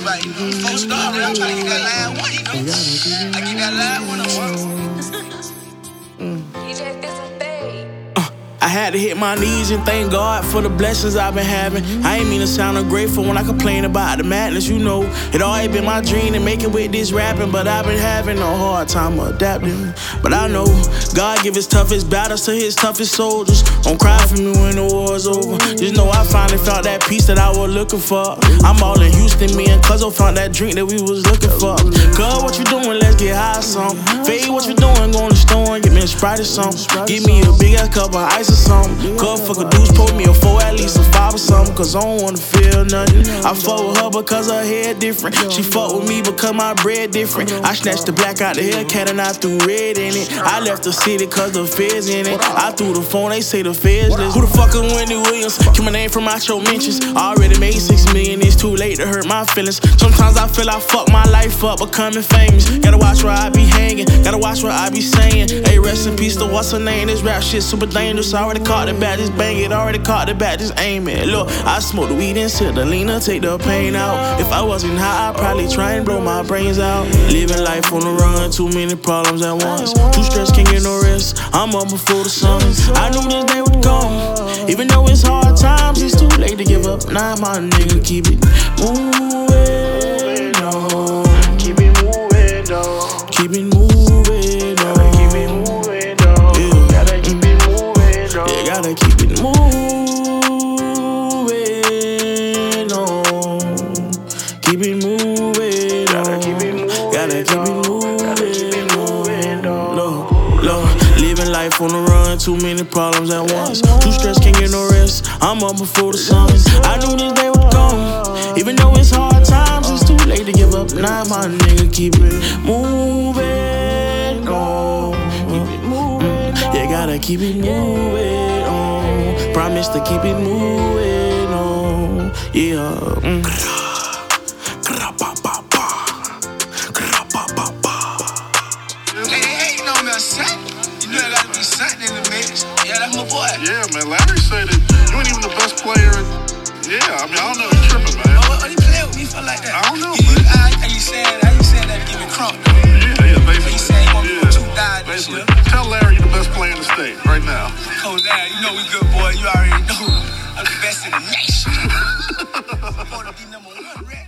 right, you know. 4 star, man. I'm trying to get that last one, you know. I get that last one on DJ This is Babe. I had to hit my knees and thank God for the blessings I've been having. I ain't mean to sound ungrateful when I complain about the madness, you know. It always been my dream to make it with this rapping, but I've been having a hard time adapting. But I know God give his toughest battles to his toughest soldiers. Don't cry for me when the war's over. Just know I finally found that peace that I was looking for. I'm all in Houston, me and Cuzzo found that drink that we was looking for. Cuz, what you doing? Let's get high some. Fade, what you doing? Go in the store and get me a Sprite or something. Give me a big ass cup of ice or something. Cuz, fuck a deuce, pour me a 4, at least a 5 or something. Cause I don't wanna feel nothing. I fuck with her because her hair different. She fuck with me because my bread different. I snatched the black out the Hellcat and I threw red in it. I left the city cause the feds in it. I threw the phone, they say the feds list. Who the fuck is Wendy Williams? Keep my name from out your mentions. I already made 6 million, it's too late to hurt my feelings. Sometimes I feel I fuck my life up becoming famous. Gotta watch where I be hanging, gotta watch what I be saying. Hey, rest in peace to what's her name? This rap shit super dangerous. I already caught it back, just bang it. Already caught it back, just aim it. Look, I smoke the weed and sip the leaner, take the pain out. If I wasn't high, I'd probably try and blow my brains out. Living life on the run, too many problems at once. Too stressed, can't get no rest. I'm up before the sun. I knew this day would come. Even though it's hard times, it's too late to give up. Nah, my nigga, keep it moving on. Keep it moving on. Keep it moving on. Keep it moving on. Yeah. Gotta keep it moving on. Yeah, gotta keep it moving on. Keep it moving on. Gotta keep it moving on. Gotta keep it moving on. Look, living life on the run, too many problems at once. Too stressed, can't get no rest. I'm up before the sun. I knew this day would come. Even though it's hard times, it's too late to give up. Nah, my nigga, keep it moving on. Keep it moving on. Yeah, gotta keep it moving on. Promise to keep it moving on. Yeah. You know I gotta be something in the mix. Yeah, that's my boy. Yeah, man. Larry said that you ain't even the best player. Yeah, I mean, I don't know. He's tripping, man. Oh, he playing with me for like that? I don't know, man. How you saying that to give me crunk, though? Yeah, basically. He saying he want me to 2 die this year. Tell Larry you're the best player in the state right now. Oh, Larry, you know we good, boy. You already know. I'm the best in the nation. I want to be #1, Red.